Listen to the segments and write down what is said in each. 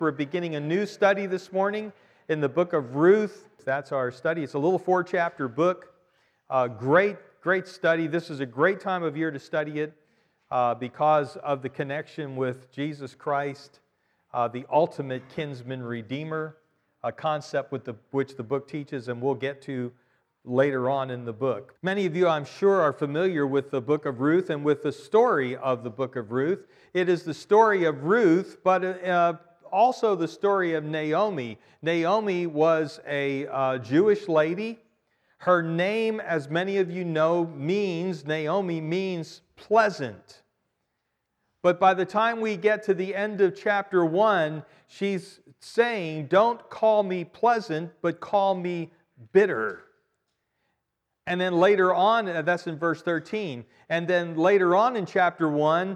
We're beginning a new study this morning in the book of Ruth. That's our study. It's a little 4-chapter book. Great study. This is a great time of year to study it because of the connection with Jesus Christ, the ultimate kinsman redeemer, a concept which the book teaches, and we'll get to later on in the book. Many of you, I'm sure, are familiar with the book of Ruth and with the story of the book of Ruth. It is the story of Ruth, but also the story of Naomi. Naomi was a Jewish lady. Her name, as many of you know, Naomi means pleasant. But by the time we get to the end of chapter 1, she's saying, don't call me pleasant, but call me bitter. And then later on, that's in verse 13, and then later on in chapter 1,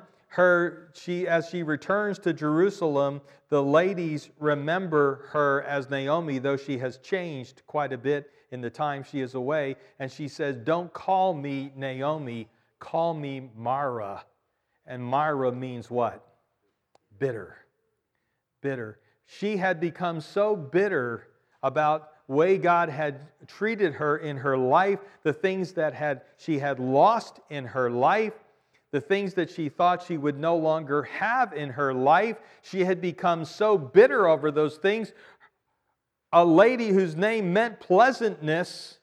as she returns to Jerusalem, the ladies remember her as Naomi, though she has changed quite a bit in the time she is away. And she says, don't call me Naomi, call me Mara. And Mara means what? Bitter. Bitter. She had become so bitter about the way God had treated her in her life, the things that she had lost in her life, the things that she thought she would no longer have in her life. She had become so bitter over those things. A lady whose name meant pleasantness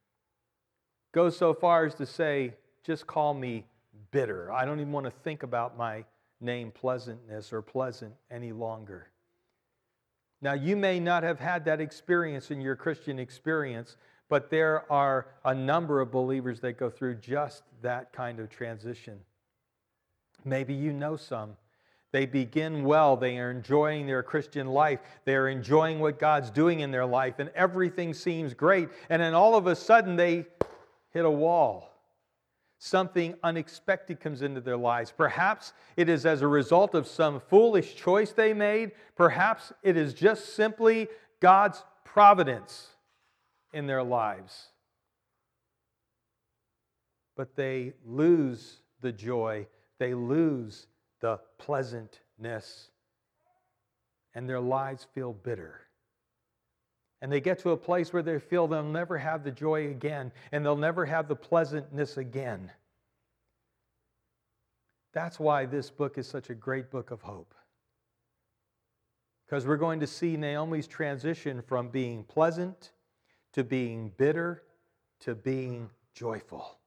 goes so far as to say, just call me bitter. I don't even want to think about my name pleasantness or pleasant any longer. Now, you may not have had that experience in your Christian experience, but there are a number of believers that go through just that kind of transition. Maybe you know some. They begin well. They are enjoying their Christian life. They are enjoying what God's doing in their life, and everything seems great. And then all of a sudden, they hit a wall. Something unexpected comes into their lives. Perhaps it is as a result of some foolish choice they made. Perhaps it is just simply God's providence in their lives. But they lose the joy. They lose the pleasantness. And their lives feel bitter. And they get to a place where they feel they'll never have the joy again, and they'll never have the pleasantness again. That's why this book is such a great book of hope. Because we're going to see Naomi's transition from being pleasant to being bitter to being joyful.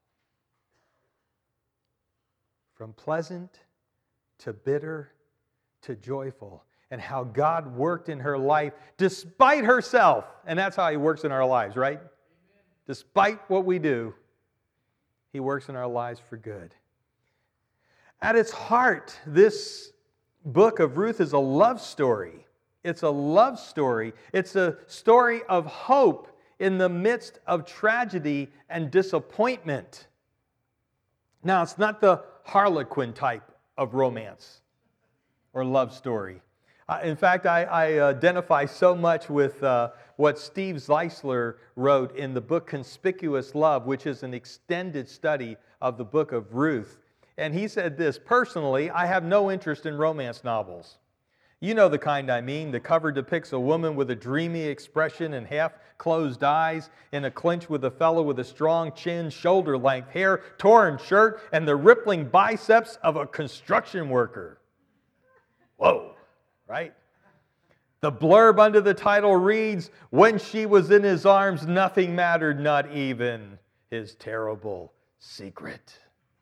From pleasant to bitter to joyful. And how God worked in her life despite herself. And that's how He works in our lives, right? Amen. Despite what we do, He works in our lives for good. At its heart, this book of Ruth is a love story. It's a love story. It's a story of hope in the midst of tragedy and disappointment. Now, it's not the Harlequin type of romance or love story. In fact, I identify so much with what Steve Zeisler wrote in the book Conspicuous Love, which is an extended study of the book of Ruth. And he said this, personally, I have no interest in romance novels. You know the kind I mean. The cover depicts a woman with a dreamy expression and half-closed eyes in a clinch with a fellow with a strong chin, shoulder-length hair, torn shirt, and the rippling biceps of a construction worker. Whoa! Right? The blurb under the title reads, when she was in his arms, nothing mattered, not even his terrible secret.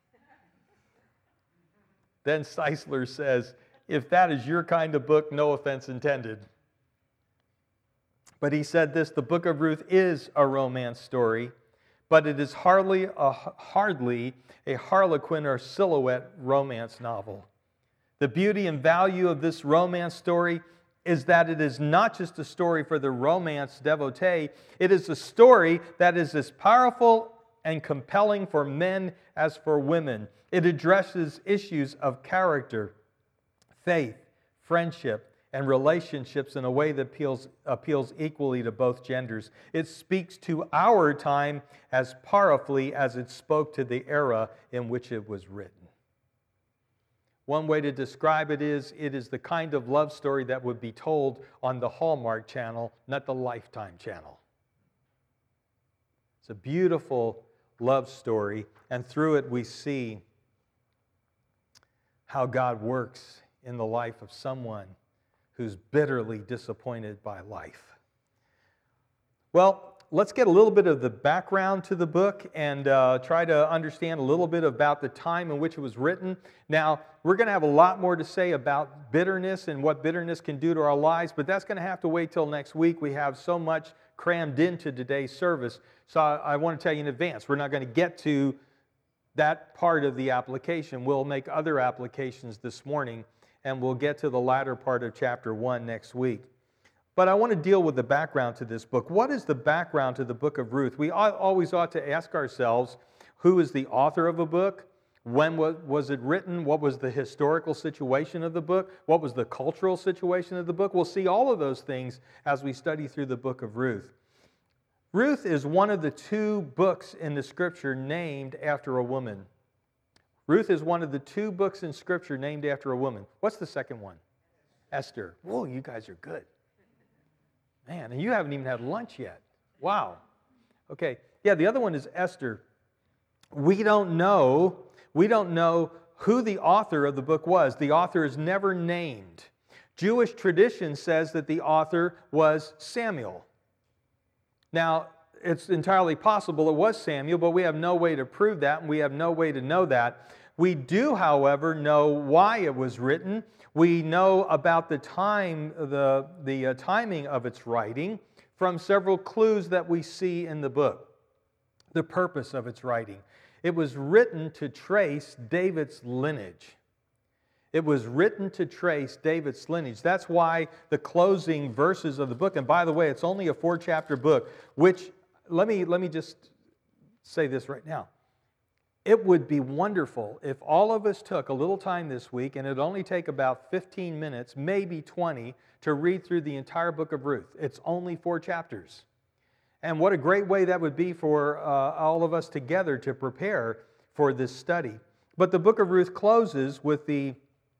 Then Zeisler says, if that is your kind of book, no offense intended. But he said this, the book of Ruth is a romance story, but it is hardly a Harlequin or silhouette romance novel. The beauty and value of this romance story is that it is not just a story for the romance devotee. It is a story that is as powerful and compelling for men as for women. It addresses issues of character, faith, friendship, and relationships in a way that appeals equally to both genders. It speaks to our time as powerfully as it spoke to the era in which it was written. One way to describe it is the kind of love story that would be told on the Hallmark Channel, not the Lifetime Channel. It's a beautiful love story, and through it we see how God works in the life of someone who's bitterly disappointed by life. Well, let's get a little bit of the background to the book and try to understand a little bit about the time in which it was written. Now, we're going to have a lot more to say about bitterness and what bitterness can do to our lives, but that's going to have to wait till next week. We have so much crammed into today's service. So I want to tell you in advance, we're not going to get to that part of the application. We'll make other applications this morning, and we'll get to the latter part of chapter 1 next week. But I want to deal with the background to this book. What is the background to the book of Ruth? We always ought to ask ourselves, who is the author of a book? When was it written? What was the historical situation of the book? What was the cultural situation of the book? We'll see all of those things as we study through the book of Ruth. Ruth is one of the 2 books in the Scripture named after a woman. Ruth is one of the 2 books in Scripture named after a woman. What's the second one? Esther. Whoa, you guys are good. Man, and you haven't even had lunch yet. Wow. Okay. Yeah, the other one is Esther. We don't know who the author of the book was. The author is never named. Jewish tradition says that the author was Samuel. Now, it's entirely possible it was Samuel, but we have no way to prove that, and we have no way to know that. We do, however, know why it was written. We know about the time, the timing of its writing from several clues that we see in the book. The purpose of its writing. It was written to trace David's lineage. It was written to trace David's lineage. That's why the closing verses of the book, and by the way, it's only a 4-chapter book, which, let me just say this right now. It would be wonderful if all of us took a little time this week, and it'd only take about 15 minutes, maybe 20, to read through the entire book of Ruth. It's only 4 chapters. And what a great way that would be for all of us together to prepare for this study. But the book of Ruth closes with the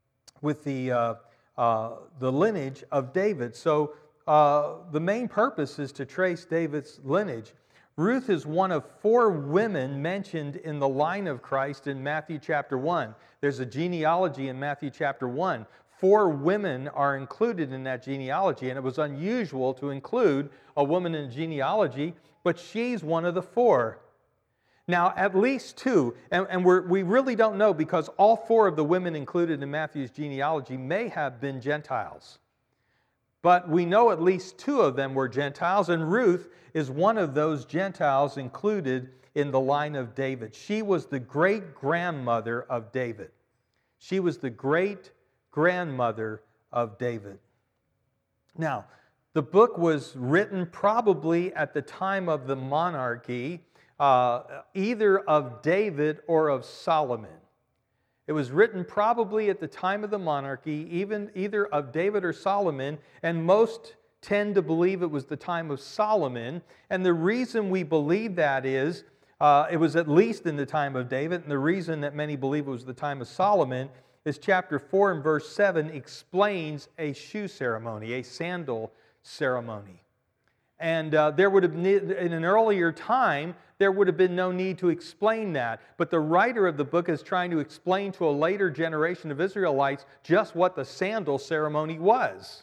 lineage of David. So the main purpose is to trace David's lineage. Ruth is one of 4 women mentioned in the line of Christ in Matthew chapter 1. There's a genealogy in Matthew chapter 1. 4 women are included in that genealogy, and it was unusual to include a woman in a genealogy, but she's one of the 4. Now, at least 2, and we really don't know because all 4 of the women included in Matthew's genealogy may have been Gentiles. But we know at least 2 of them were Gentiles, and Ruth is one of those Gentiles included in the line of David. She was the great-grandmother of David. She was the great-grandmother of David. Now, the book was written probably at the time of the monarchy, either of David or of Solomon. It was written probably at the time of the monarchy, either of David or Solomon, and most tend to believe it was the time of Solomon. And the reason we believe that is, it was at least in the time of David, and the reason that many believe it was the time of Solomon is chapter 4 and verse 7 explains a shoe ceremony, a sandal ceremony. And there would have, in an earlier time, there would have been no need to explain that. But the writer of the book is trying to explain to a later generation of Israelites just what the sandal ceremony was.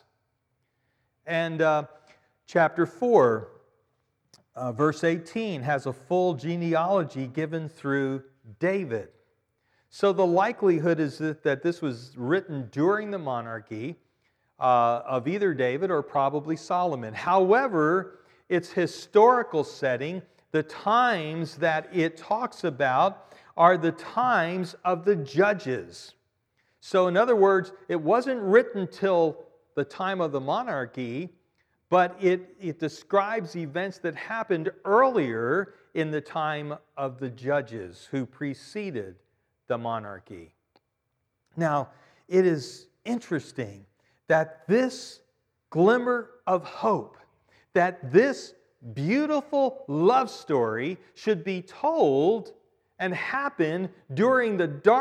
And chapter 4, verse 18, has a full genealogy given through David. So the likelihood is that this was written during the monarchy of either David or probably Solomon. However, its historical setting, the times that it talks about, are the times of the judges. So in other words, it wasn't written till the time of the monarchy, but it describes events that happened earlier in the time of the judges who preceded the monarchy. Now, it is interesting that this glimmer of hope, that this beautiful love story should be told and happen during the dark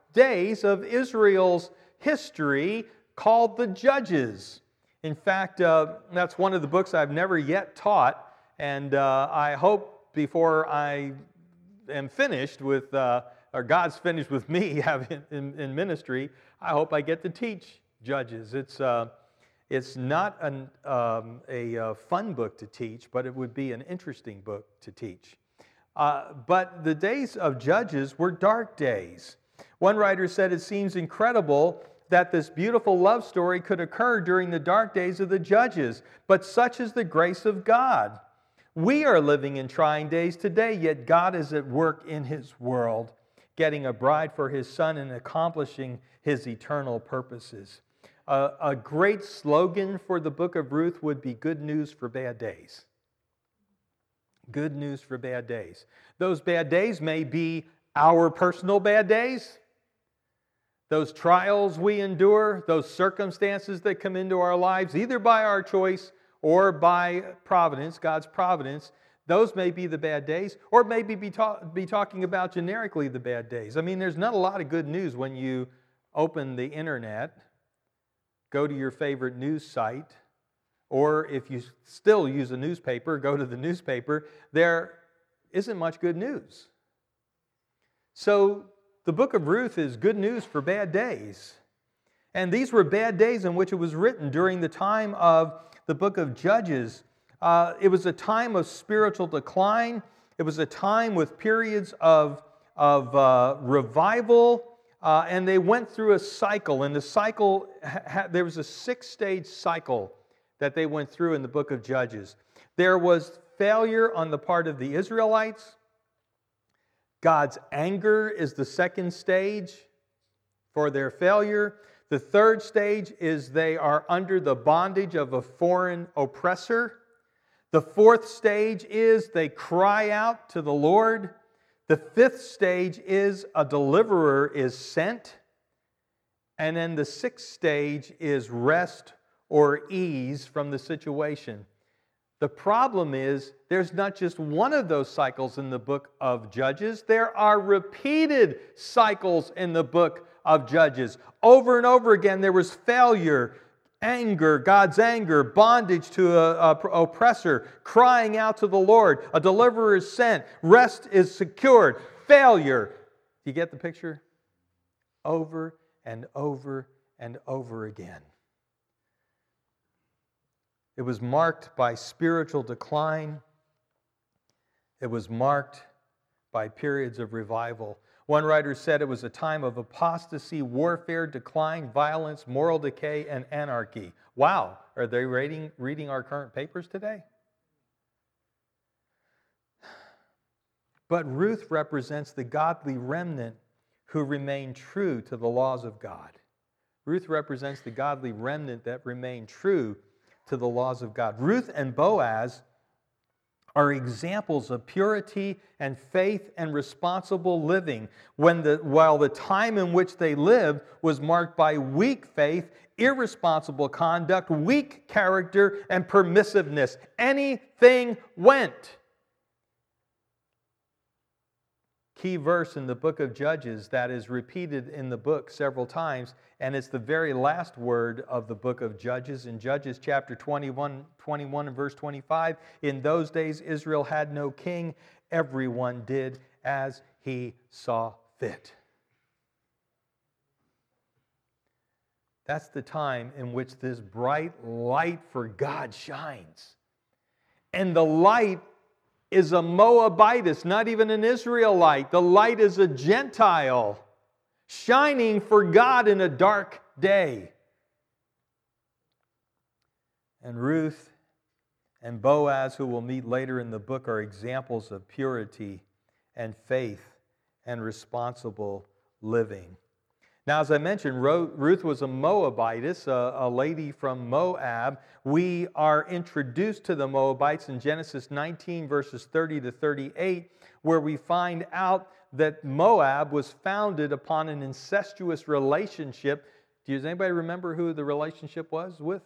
days of Israel's history called the Judges. In fact, that's one of the books I've never yet taught, and I hope before I am finished with, or God's finished with me in ministry, I hope I get to teach Judges. It's not a fun book to teach, but it would be an interesting book to teach. But the days of Judges were dark days. One writer said it seems incredible that this beautiful love story could occur during the dark days of the Judges, but such is the grace of God. We are living in trying days today, yet God is at work in His world, getting a bride for His Son and accomplishing His eternal purposes. A great slogan for the book of Ruth would be good news for bad days. Good news for bad days. Those bad days may be our personal bad days, those trials we endure, those circumstances that come into our lives, either by our choice or by providence, God's providence. Those may be the bad days, or maybe be talking about generically the bad days. I mean, there's not a lot of good news when you open the internet, go to your favorite news site, or if you still use a newspaper, go to the newspaper. There isn't much good news. So the book of Ruth is good news for bad days. And these were bad days in which it was written during the time of the book of Judges. It was a time of spiritual decline. It was a time with periods of revival. And they went through a cycle. And the cycle, there was a 6-stage cycle that they went through in the book of Judges. There was failure on the part of the Israelites. God's anger is the second stage for their failure. The third stage is they are under the bondage of a foreign oppressor. The fourth stage is they cry out to the Lord. The fifth stage is a deliverer is sent. And then the sixth stage is rest or ease from the situation. The problem is there's not just one of those cycles in the book of Judges. There are repeated cycles in the book of Judges. Over and over again there was failure, anger, God's anger, bondage to an oppressor, crying out to the Lord. A deliverer is sent. Rest is secured. Failure. Do you get the picture? Over and over and over again. It was marked by spiritual decline. It was marked by periods of revival. One writer said it was a time of apostasy, warfare, decline, violence, moral decay, and anarchy. Wow, are they reading our current papers today? But Ruth represents the godly remnant who remain true to the laws of God. Ruth represents the godly remnant that remain true to the laws of God. Ruth and Boaz are examples of purity and faith and responsible living while the time in which they lived was marked by weak faith, irresponsible conduct, weak character, and permissiveness. Anything went. Key verse in the book of Judges that is repeated in the book several times, and it's the very last word of the book of Judges. In Judges chapter 21 and verse 25, in those days Israel had no king. Everyone did as he saw fit. That's the time in which this bright light for God shines. And the light is a Moabitess, not even an Israelite. The light is a Gentile, shining for God in a dark day. And Ruth and Boaz, who we'll meet later in the book, are examples of purity and faith and responsible living. Now, as I mentioned, Ruth was a Moabitess, a lady from Moab. We are introduced to the Moabites in Genesis 19, verses 30 to 38, where we find out that Moab was founded upon an incestuous relationship. Does anybody remember who the relationship was with?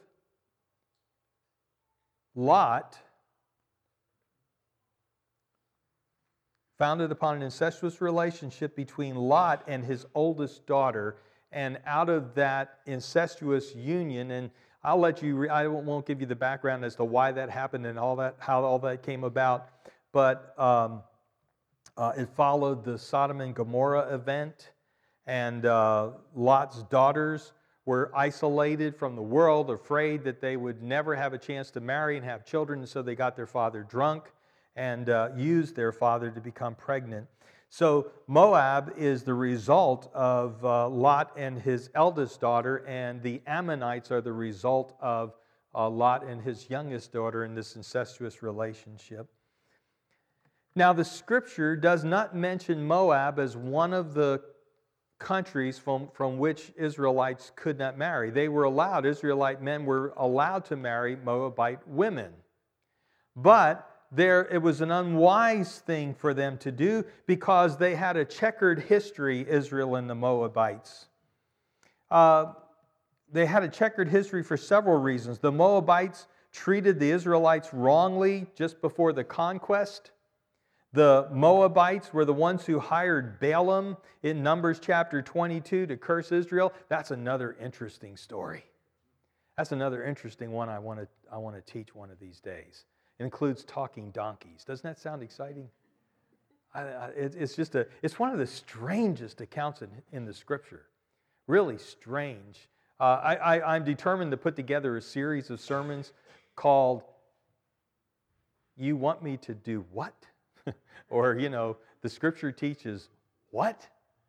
Lot founded upon an incestuous relationship between Lot and his oldest daughter. And out of that incestuous union, and I'll let you, I won't give you the background as to why that happened and all that, how all that came about, but it followed the Sodom and Gomorrah event, and Lot's daughters were isolated from the world, afraid that they would never have a chance to marry and have children, and so they got their father drunk and used their father to become pregnant. So Moab is the result of Lot and his eldest daughter, and the Ammonites are the result of Lot and his youngest daughter in this incestuous relationship. Now, the Scripture does not mention Moab as one of the countries from which Israelites could not marry. They were allowed, Israelite men were allowed to marry Moabite women. But it was an unwise thing for them to do because they had a checkered history, Israel and the Moabites. They had a checkered history for several reasons. The Moabites treated the Israelites wrongly just before the conquest. The Moabites were the ones who hired Balaam in Numbers chapter 22 to curse Israel. That's another interesting story. That's another interesting one I want to teach one of these days. It includes talking donkeys. Doesn't that sound exciting? It's one of the strangest accounts in the Scripture. Really strange. I'm determined to put together a series of sermons called "You Want Me to Do What?" Or, the Scripture teaches what?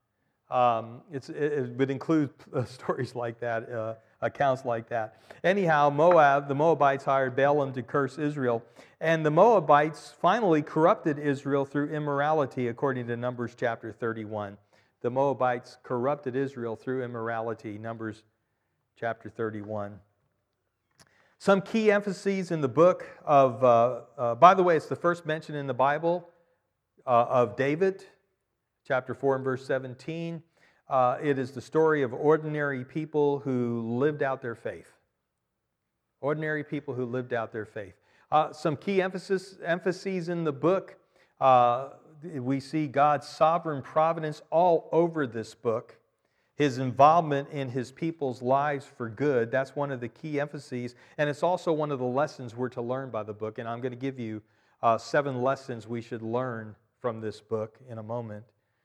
It would include stories like that, accounts like that. Anyhow, the Moabites hired Balaam to curse Israel. And the Moabites finally corrupted Israel through immorality, according to Numbers chapter 31. The Moabites corrupted Israel through immorality, Numbers chapter 31. Some key emphases in the book of, by the way, it's the first mention in the Bible of David, chapter 4 and verse 17. It is the story of ordinary people who lived out their faith. Ordinary people who lived out their faith. Some key emphases in the book. We see God's sovereign providence all over this book. His involvement in His people's lives for good. That's one of the key emphases. And it's also one of the lessons we're to learn by the book. And I'm going to give you 7 lessons we should learn from this book in a moment.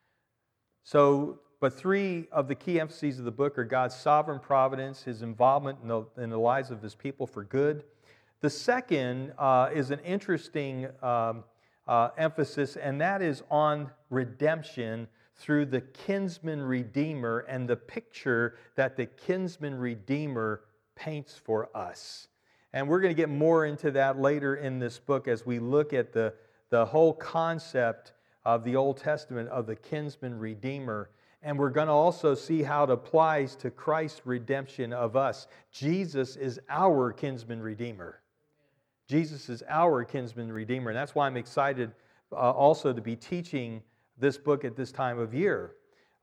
But 3 of the key emphases of the book are God's sovereign providence, His involvement in the lives of His people for good. The second is an interesting emphasis, and that is on redemption through the kinsman redeemer and the picture that the kinsman redeemer paints for us. And we're going to get more into that later in this book as we look at the whole concept of the Old Testament of the kinsman redeemer. And we're going to also see how it applies to Christ's redemption of us. Jesus is our kinsman redeemer. Jesus is our kinsman redeemer. And that's why I'm excited also to be teaching this book at this time of year.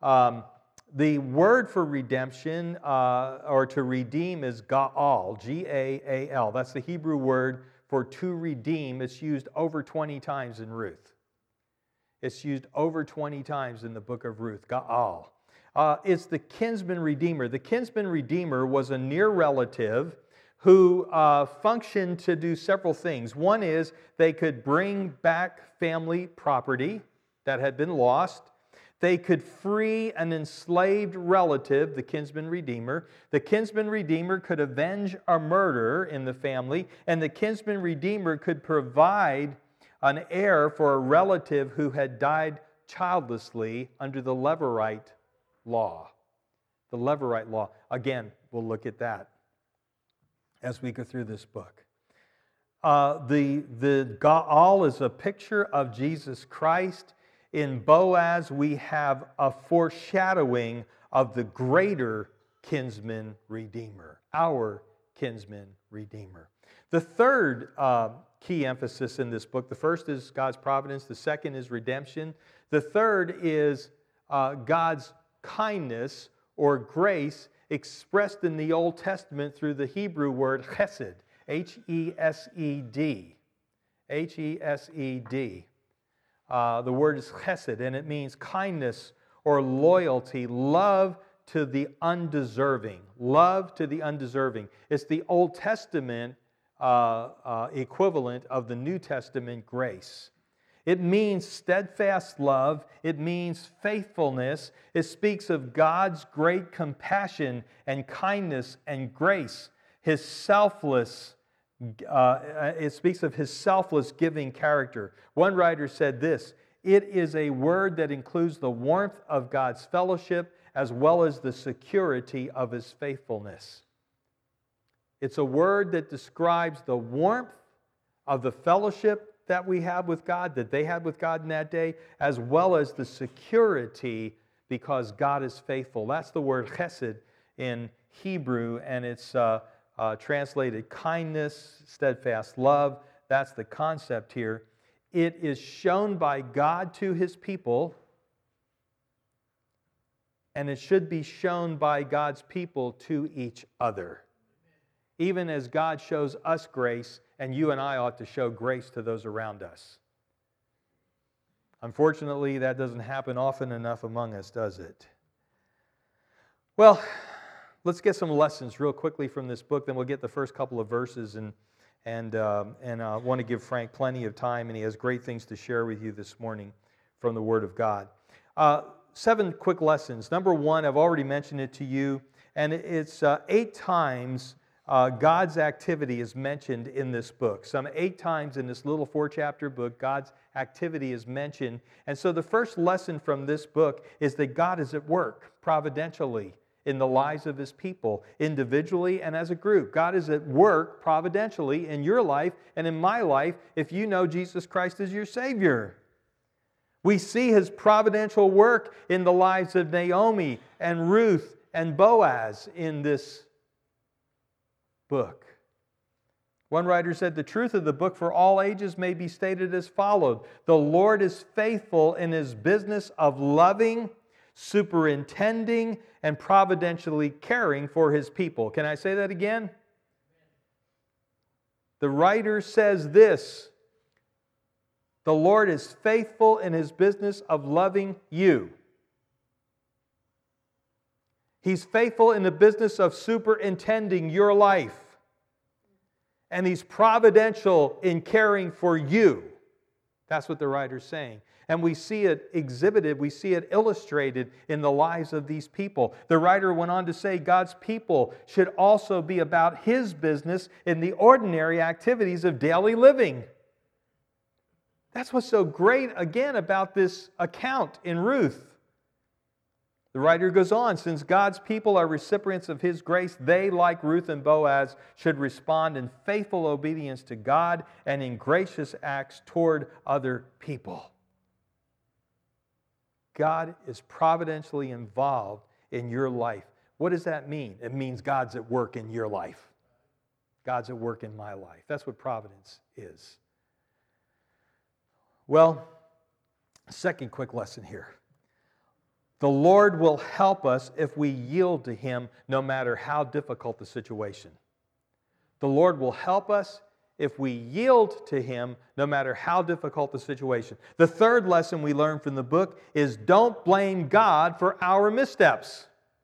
The word for redemption or to redeem is Gaal, G-A-A-L. That's the Hebrew word for to redeem. It's used over 20 times in Ruth. It's used over 20 times in the book of Ruth, Gaal. It's the kinsman redeemer. The kinsman redeemer was a near relative who functioned to do several things. One is they could bring back family property that had been lost. They could free an enslaved relative, the kinsman redeemer. The kinsman redeemer could avenge a murder in the family, and the kinsman redeemer could provide an heir for a relative who had died childlessly under the Levirate law. The Levirate law. Again, we'll look at that as we go through this book. The Gaal is a picture of Jesus Christ. In Boaz, we have a foreshadowing of the greater kinsman redeemer, our kinsman redeemer. The third key emphasis in this book, the first is God's providence, the second is redemption, the third is God's kindness or grace expressed in the Old Testament through the Hebrew word chesed, H-E-S-E-D. H-E-S-E-D. The word is chesed, and it means kindness or loyalty, love to the undeserving. Love to the undeserving. It's the Old Testament equivalent of the New Testament grace. It means steadfast love. It means faithfulness. It speaks of God's great compassion and kindness and grace. It speaks of His selfless giving character. One writer said this: it is a word that includes the warmth of God's fellowship as well as the security of His faithfulness. It's a word that describes the warmth of the fellowship that we have with God, that they had with God in that day, as well as the security because God is faithful. That's the word chesed in Hebrew, and it's translated kindness, steadfast love. That's the concept here. It is shown by God to His people, and it should be shown by God's people to each other. Even as God shows us grace, and you and I ought to show grace to those around us. Unfortunately, that doesn't happen often enough among us, does it? Well, let's get some lessons real quickly from this book, then we'll get the first couple of verses, and I want to give Frank plenty of time, and he has great things to share with you this morning from the Word of God. 7 quick lessons. Number 1, I've already mentioned it to you, and it's 8 times God's activity is mentioned in this book. Some 8 times in this little 4-chapter book, God's activity is mentioned. And so the first lesson from this book is that God is at work providentially in the lives of His people, individually and as a group. God is at work providentially in your life and in my life if you know Jesus Christ as your Savior. We see His providential work in the lives of Naomi and Ruth and Boaz in this book. One writer said, the truth of the book for all ages may be stated as followed: the Lord is faithful in His business of loving, superintending, and providentially caring for His people. Can I say that again? The writer says this: the Lord is faithful in His business of loving you. He's faithful in the business of superintending your life. And He's providential in caring for you. That's what the writer's saying. And we see it exhibited, we see it illustrated in the lives of these people. The writer went on to say God's people should also be about His business in the ordinary activities of daily living. That's what's so great, again, about this account in Ruth. The writer goes on, since God's people are recipients of His grace, they, like Ruth and Boaz, should respond in faithful obedience to God and in gracious acts toward other people. God is providentially involved in your life. What does that mean? It means God's at work in your life. God's at work in my life. That's what providence is. Well, second quick lesson here. The Lord will help us if we yield to Him no matter how difficult the situation. The Lord will help us if we yield to Him no matter how difficult the situation. The third lesson we learn from the book is don't blame God for our missteps.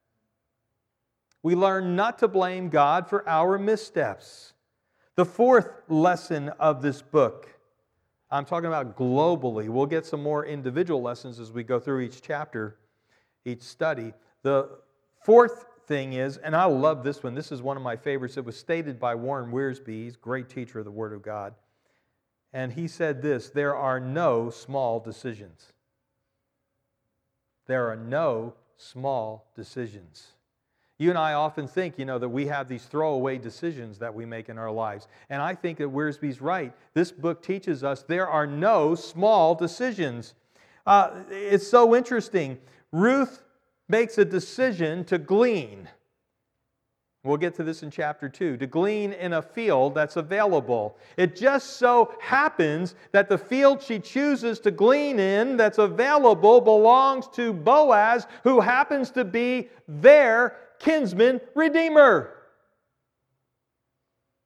We learn not to blame God for our missteps. The fourth lesson of this book, I'm talking about globally. We'll get some more individual lessons as we go through each chapter, each study. The fourth thing is, and I love this one, this is one of my favorites. It was stated by Warren Wiersbe. He's a great teacher of the Word of God. And he said this: there are no small decisions. There are no small decisions. You and I often think, that we have these throwaway decisions that we make in our lives. And I think that Wiersbe's right. This book teaches us there are no small decisions. It's so interesting. Ruth makes a decision to glean. We'll get to this in chapter 2. To glean in a field that's available. It just so happens that the field she chooses to glean in that's available belongs to Boaz, who happens to be their kinsman redeemer.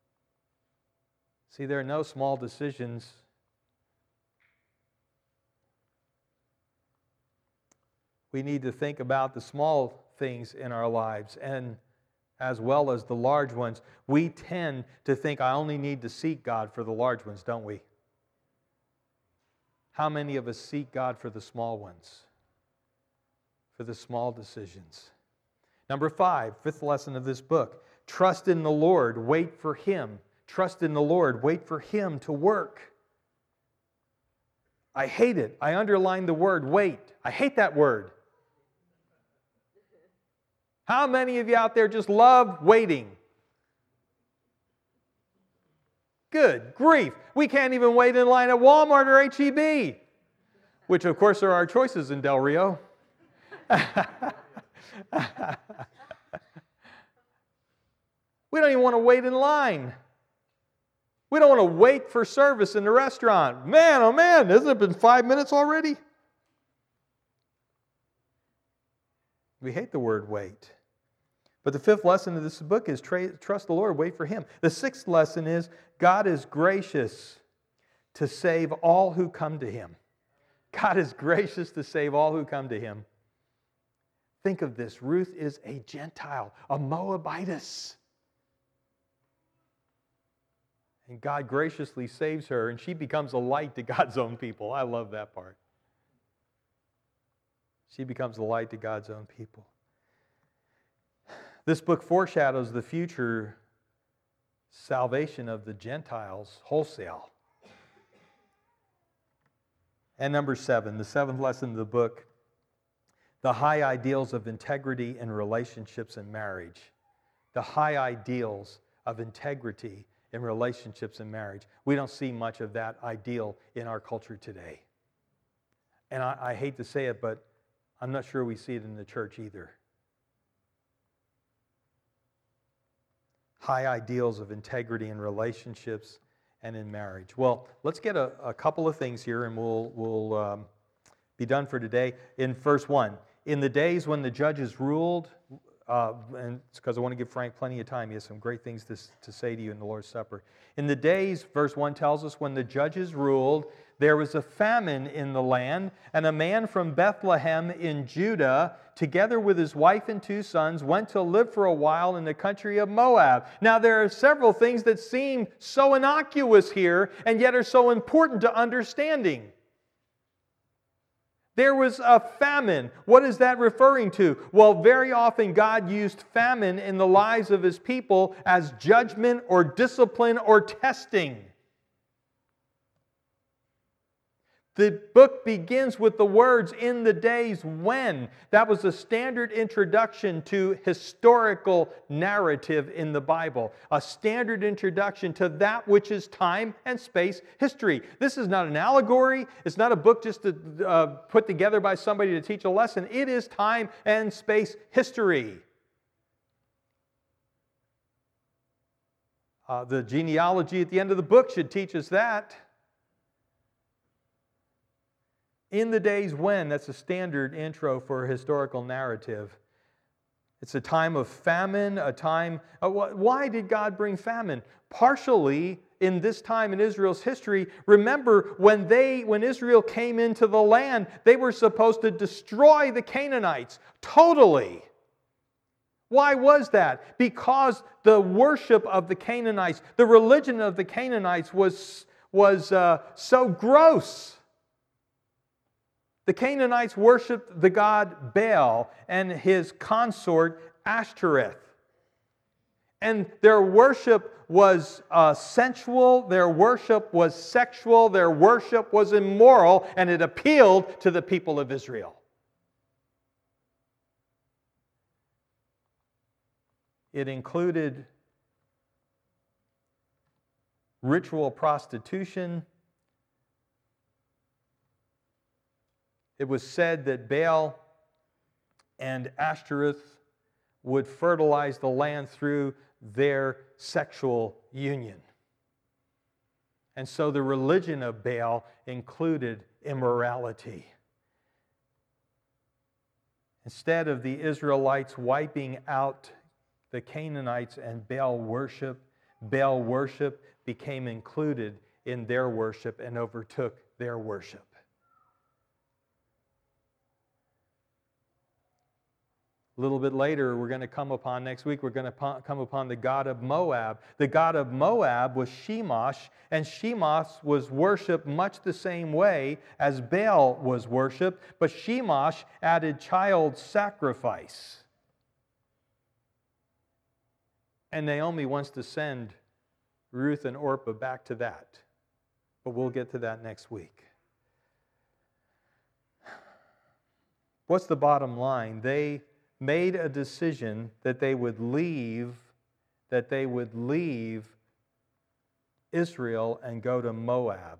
See, there are no small decisions We need to think about the small things in our lives and as well as the large ones. We tend to think, I only need to seek God for the large ones, don't we? How many of us seek God for the small ones? For the small decisions? Number 5, fifth lesson of this book. Trust in the Lord, wait for Him. Trust in the Lord, wait for Him to work. I hate it. I underline the word wait. I hate that word. How many of you out there just love waiting? Good grief. We can't even wait in line at Walmart or H-E-B, which of course are our choices in Del Rio. We don't even want to wait in line. We don't want to wait for service in the restaurant. Man, oh man, hasn't it been 5 minutes already? We hate the word wait. But the fifth lesson of this book is trust the Lord, wait for Him. The sixth lesson is God is gracious to save all who come to Him. God is gracious to save all who come to Him. Think of this. Ruth is a Gentile, a Moabitess. And God graciously saves her, and she becomes a light to God's own people. I love that part. She becomes a light to God's own people. This book foreshadows the future salvation of the Gentiles wholesale. And number 7, the seventh lesson of the book, the high ideals of integrity in relationships and marriage. The high ideals of integrity in relationships and marriage. We don't see much of that ideal in our culture today. And I hate to say it, but I'm not sure we see it in the church either. High ideals of integrity in relationships and in marriage. Well, let's get a couple of things here and we'll be done for today. In verse 1, in the days when the judges ruled, and it's because I want to give Frank plenty of time. He has some great things to say to you in the Lord's Supper. In the days, verse 1 tells us, when the judges ruled, there was a famine in the land, and a man from Bethlehem in Judah, together with his wife and 2 sons, went to live for a while in the country of Moab. Now, there are several things that seem so innocuous here, and yet are so important to understanding. There was a famine. What is that referring to? Well, very often God used famine in the lives of His people as judgment or discipline or testing. The book begins with the words, in the days when. That was a standard introduction to historical narrative in the Bible. A standard introduction to that which is time and space history. This is not an allegory. It's not a book just to put together by somebody to teach a lesson. It is time and space history. The genealogy at the end of the book should teach us that. In the days when, that's a standard intro for a historical narrative. It's a time of famine, a time... why did God bring famine? Partially, in this time in Israel's history, remember when Israel came into the land, they were supposed to destroy the Canaanites totally. Why was that? Because the worship of the Canaanites, the religion of the Canaanites was so gross. The Canaanites worshipped the god Baal and his consort Ashtoreth. And their worship was sensual, their worship was sexual, their worship was immoral, and it appealed to the people of Israel. It included ritual prostitution. It was said that Baal and Ashtoreth would fertilize the land through their sexual union. And so the religion of Baal included immorality. Instead of the Israelites wiping out the Canaanites and Baal worship became included in their worship and overtook their worship. A little bit later, we're going to come upon, next week, we're going to come upon the god of Moab. The god of Moab was Chemosh, and Chemosh was worshipped much the same way as Baal was worshipped, but Chemosh added child sacrifice. And Naomi wants to send Ruth and Orpah back to that. But we'll get to that next week. What's the bottom line? They made a decision that they would leave Israel and go to Moab.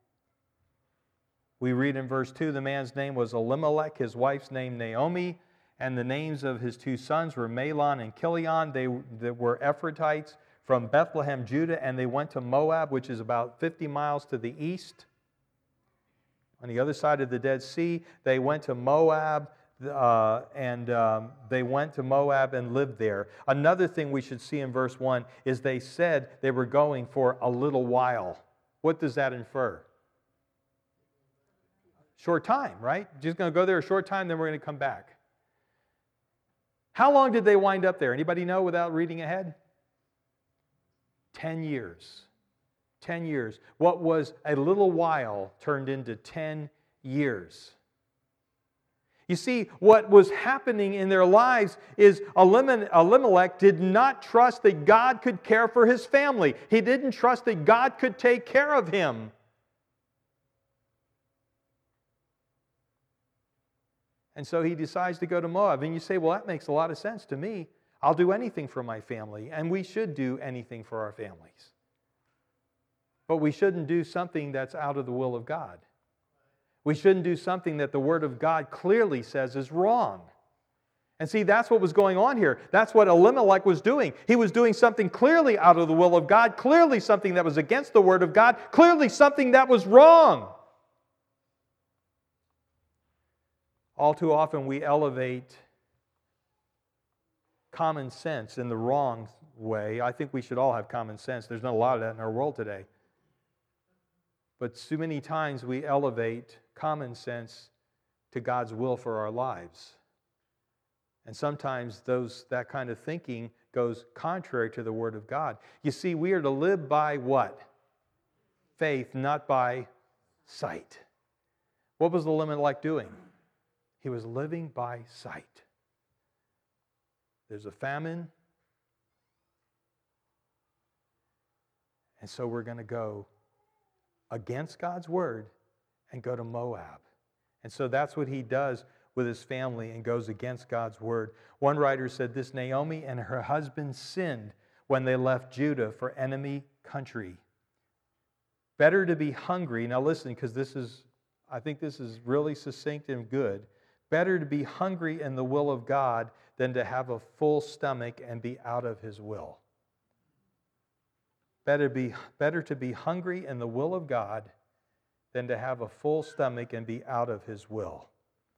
We read in verse 2, the man's name was Elimelech, his wife's name Naomi, and the names of his two sons were Mahlon and Chilion. They were Ephrathites from Bethlehem, Judah, and they went to Moab, which is about 50 miles to the east. On the other side of the Dead Sea, they went to Moab, they went to Moab and lived there. Another thing we should see in verse 1 is they said they were going for a little while. What does that infer? Short time, right? Just going to go there a short time, then we're going to come back. How long did they wind up there? Anybody know without reading ahead? 10 years. 10 years. What was a little while turned into 10 years. You see, what was happening in their lives is Elimelech did not trust that God could care for his family. He didn't trust that God could take care of him. And so he decides to go to Moab. And you say, well, that makes a lot of sense to me. I'll do anything for my family, and we should do anything for our families. But we shouldn't do something that's out of the will of God. We shouldn't do something that the Word of God clearly says is wrong. And see, that's what was going on here. That's what Elimelech was doing. He was doing something clearly out of the will of God, clearly something that was against the Word of God, clearly something that was wrong. All too often we elevate common sense in the wrong way. I think we should all have common sense. There's not a lot of that in our world today. But too many times we elevate common sense to God's will for our lives. And sometimes that kind of thinking goes contrary to the Word of God. You see, we are to live by what? Faith, not by sight. What was Elimelech doing? He was living by sight. There's a famine. And so we're going to go against God's Word and go to Moab. And so that's what he does with his family and goes against God's Word. One writer said this, Naomi and her husband sinned when they left Judah for enemy country. Better to be hungry. Now listen, because I think this is really succinct and good. Better to be hungry in the will of God than to have a full stomach and be out of His will. Better to be hungry in the will of God than to have a full stomach and be out of His will.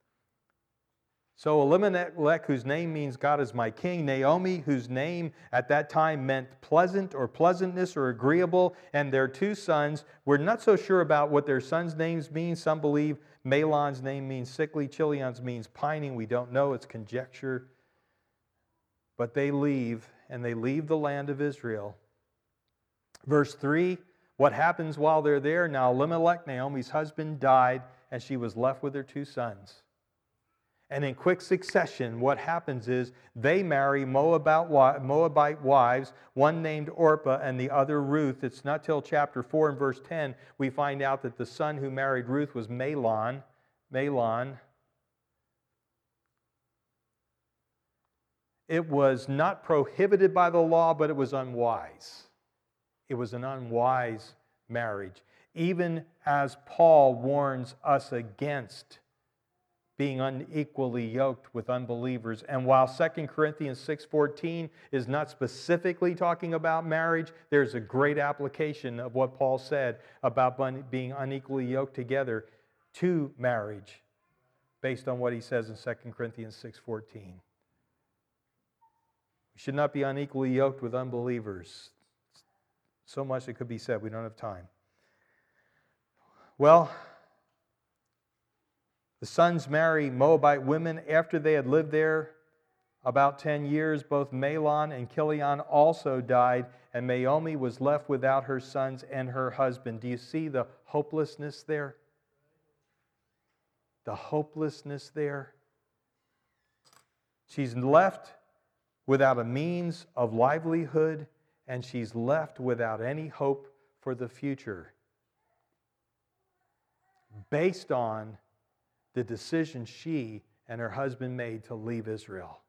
So Elimelech, whose name means God is my king, Naomi, whose name at that time meant pleasant or pleasantness or agreeable, and their two sons, we're not so sure about what their sons' names mean. Some believe Mahlon's name means sickly, Chilion's means pining. We don't know, it's conjecture. But they leave, and they leave the land of Israel. Verse 3, what happens while they're there? Now Elimelech, Naomi's husband, died, and she was left with her two sons. And in quick succession, what happens is they marry Moabite wives, one named Orpah and the other Ruth. It's not till chapter 4 and verse 10 we find out that the son who married Ruth was Mahlon. It was not prohibited by the law, but it was unwise. It was an unwise marriage. Even as Paul warns us against being unequally yoked with unbelievers. And while 2 Corinthians 6:14 is not specifically talking about marriage, there's a great application of what Paul said about being unequally yoked together to marriage based on what he says in 2 Corinthians 6:14. We should not be unequally yoked with unbelievers. So much that could be said. We don't have time. Well, the sons marry Moabite women. After they had lived there about 10 years, both Mahlon and Chilion also died, and Naomi was left without her sons and her husband. Do you see the hopelessness there? The hopelessness there. She's left without a means of livelihood, and she's left without any hope for the future, based on the decision she and her husband made to leave Israel.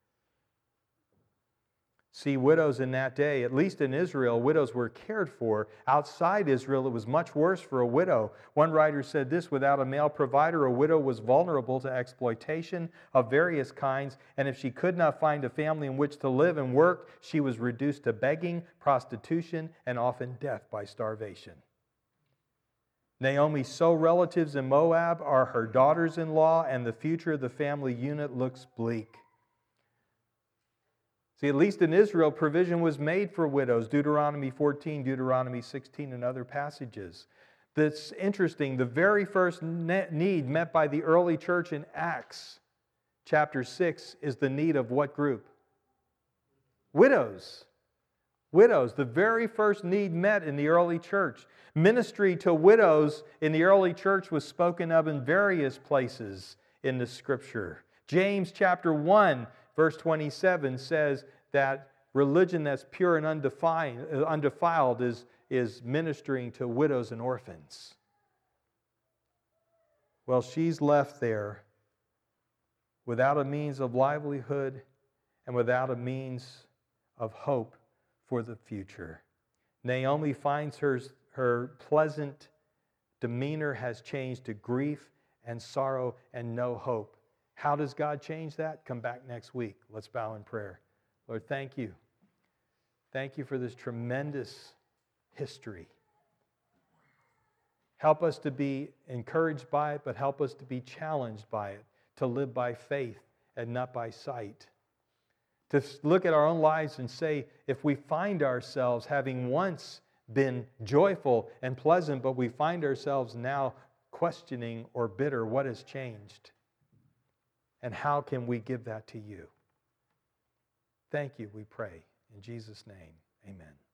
See, widows in that day, at least in Israel, widows were cared for. Outside Israel, it was much worse for a widow. One writer said this: without a male provider, a widow was vulnerable to exploitation of various kinds, and if she could not find a family in which to live and work, she was reduced to begging, prostitution, and often death by starvation. Naomi's sole relatives in Moab are her daughters-in-law, and the future of the family unit looks bleak. See, at least in Israel, provision was made for widows. Deuteronomy 14, Deuteronomy 16, and other passages. That's interesting. The very first need met by the early church in Acts chapter 6 is the need of what group? Widows. Widows. The very first need met in the early church. Ministry to widows in the early church was spoken of in various places in the Scripture. James chapter 1, verse 27 says that religion that's pure and undefiled is ministering to widows and orphans. Well, she's left there without a means of livelihood and without a means of hope for the future. Naomi finds her pleasant demeanor has changed to grief and sorrow and no hope. How does God change that? Come back next week. Let's bow in prayer. Lord, thank you. Thank you for this tremendous history. Help us to be encouraged by it, but help us to be challenged by it, to live by faith and not by sight. To look at our own lives and say, if we find ourselves having once been joyful and pleasant, but we find ourselves now questioning or bitter, what has changed? And how can we give that to you? Thank you, we pray. In Jesus' name, amen.